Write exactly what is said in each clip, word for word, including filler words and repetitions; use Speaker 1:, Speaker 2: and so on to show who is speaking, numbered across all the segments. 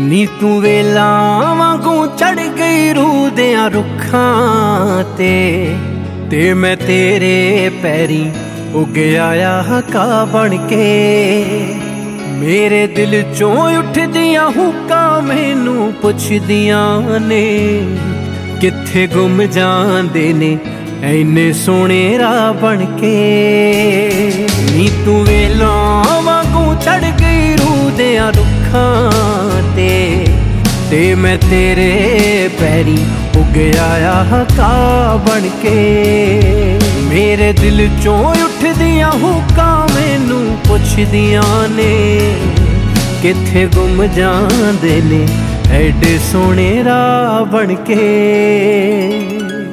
Speaker 1: ਨੀ ਤੂੰ ਵੇਲਾਂ ਵਾਂਗੂ ਚੜ ਗਈ ਰੂਹ ਦਿਆਂ ਰੁੱਖਾਂ ਤੇ ਤੇ ਮੈਂ ਤੇਰੇ ਪੈਰੀਂ ਉੱਗਿਆ ਆ ਹਕਾ ਬਣ ਕੇ। ਮੇਰੇ ਦਿਲ ਚੋਂ ਉੱਠਦੀਆਂ ਹੁੱਕਾਂ ਮੈਨੂੰ ਪੁੱਛਦੀਆਂ ਨੇ, ਕਿੱਥੇ ਗੁੰਮ ਜਾਂਦੇ ਨੇ ਐਨੇ ਸੋਹਣੇ ਰਾਹ ਬਣ ਕੇ। ਨੀ ਤੂੰ ਵੇਲਾਂ ਵਾਂਗੂ ਚੜ ਗਈ ਰੂਹ ਦਿਆਂ ਰੁੱਖਾਂ ਤੇ ਤੇ ਮੈਂ ਤੇਰੇ ਪੈਰੀਂ ਉੱਗਿਆ ਆ ਹਕਾ ਬਣ ਕੇ। ਮੇਰੇ ਦਿਲ ਚੋਂ ਉੱਠਦੀਆਂ ਹੁੱਕਾਂ ਮੈਨੂੰ ਪੁੱਛਦੀਆਂ ਨੇ, ਕਿੱਥੇ ਗੁੰਮ ਜਾਂਦੇ ਨੇ ਐਡੇ ਸੋਹਣੇ ਰਾਹ ਬਣ ਕੇ।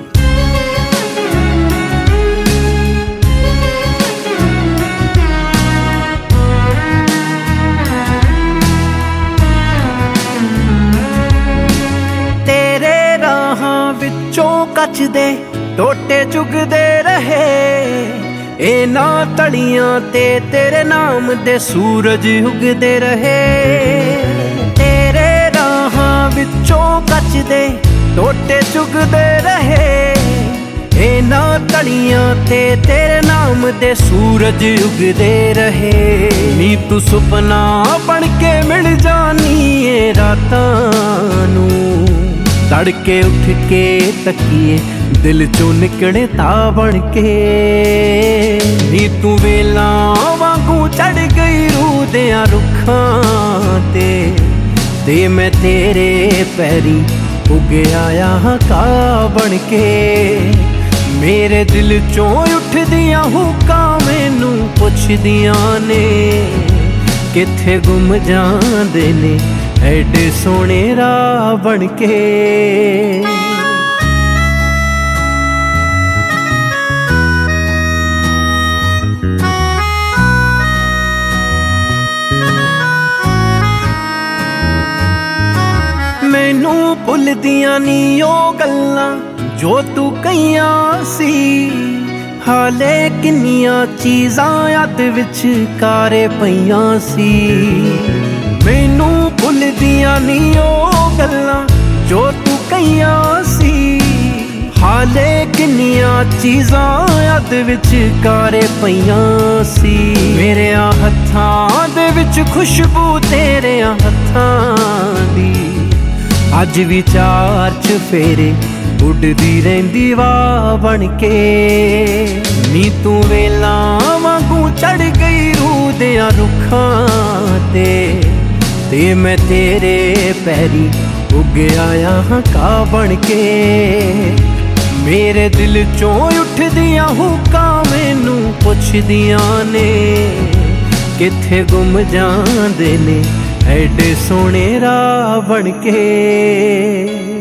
Speaker 1: ਵਿੱਚੋਂ ਕੱਚ ਦੇ ਟੋਟੇ ਚੁਗਦੇ ਰਹੇ, ਇਹਨਾਂ ਤਲੀਆਂ ਤੇ ਤੇਰੇ ਨਾਮ ਦੇ ਸੂਰਜ ਉਗਦੇ ਰਹੇ। ਤੇਰੇ ਰਾਹਾਂ ਵਿੱਚੋਂ ਕੱਚ ਦੇ ਟੋਟੇ ਚੁਗਦੇ ਰਹੇ, ਇਹਨਾਂ ਤਲੀਆਂ ਤੇ ਤੇਰੇ ਨਾਮ ਦੇ ਸੂਰਜ ਉਗਦੇ ਰਹੇ। ਨੀ ਤੂੰ ਸੁਪਨਾ ਬਣ ਕੇ ਮਿਲ ਜਾਨੀ ਏ ਰਾਤਾਂ ਨੂੰ, ਤੜਕੇ ਉੱਠ ਕੇ ਤੱਕੀਏ ਦਿਲ ਚੋਂ ਨਿਕਲੇ ਤਾਂ ਬਣ ਕੇ। ਨੀ ਤੂੰ ਵੇਲਾਂ ਵਾਂਗੂ ਚੜ ਗਈ ਰੂਹ ਦਿਆਂ ਰੁੱਖਾਂ ਤੇ ਤੇ ਮੈਂ ਤੇਰੇ ਪੈਰੀਂ ਉੱਗਿਆ ਆ ਹਕਾ ਬਣ ਕੇ। ਮੇਰੇ ਦਿਲ ਚੋਂ ਉੱਠਦੀਆਂ ਹੁੱਕਾਂ ਮੈਨੂੰ ਪੁੱਛਦੀਆਂ ਨੇ, ਕਿੱਥੇ ਗੁੰਮ ਜਾਂਦੇ ਨੇ ਐਡੇ ਸੋਹਣੇ ਰਾਹ ਬਣ ਕੇ। ਮੈਨੂੰ ਭੁੱਲਦੀਆਂ ਨੀ ਉਹ ਗੱਲਾਂ ਜੋ ਤੂੰ ਕਹੀਆਂ ਸੀ, ਹਾਲੇ ਕਿੰਨੀਆਂ ਚੀਜ਼ਾਂ ਯਾਦ ਵਿੱਚ ਕਾਰੇ ਪਈਆਂ ਸੀ। ਮੈਨੂੰ ਭੁੱਲਦੀਆਂ ਨੀ ਉਹ ਗੱਲਾਂ ਜੋ ਤੂੰ ਕਹੀਆਂ ਸੀ, ਹਾਲੇ ਕਿੰਨੀਆਂ ਚੀਜ਼ਾਂ ਯਾਦ ਵਿੱਚ ਕਾਰੇ ਪਈਆਂ ਸੀ। ਮੇਰਿਆਂ ਹੱਥਾਂ ਦੇ ਵਿੱਚ ਖੁਸ਼ਬੂ ਤੇਰਿਆਂ ਹੱਥਾਂ ਦੀ, ਅੱਜ ਵੀ ਚਾਰ ਚੁਫੇਰੇ ਉੱਡਦੀ ਰਹਿੰਦੀ ਵਾਹ ਬਣ ਕੇ। ਨੀ ਤੂੰ ਵੇਲਾਂ ਵਾਂਗੂ ਚੜ ਗਈ ਰੂਹ ਦਿਆਂ ਰੁੱਖਾਂ ਤੇ ਤੇ ਮੈਂ ਤੇਰੇ ਪੈਰੀਂ ਉੱਗਿਆ ਆ ਹਕਾ ਬਣ ਕੇ। ਮੇਰੇ ਦਿਲ ਚੋਂ ਉੱਠਦੀਆਂ ਹੁੱਕਾਂ ਮੈਨੂੰ ਪੁੱਛਦੀਆਂ ਨੇ, ਕਿੱਥੇ ਗੁੰਮ ਜਾਂਦੇ ਨੇ ਐਡੇ ਸੋਹਣੇ ਰਾਹ ਬਣ ਕੇ।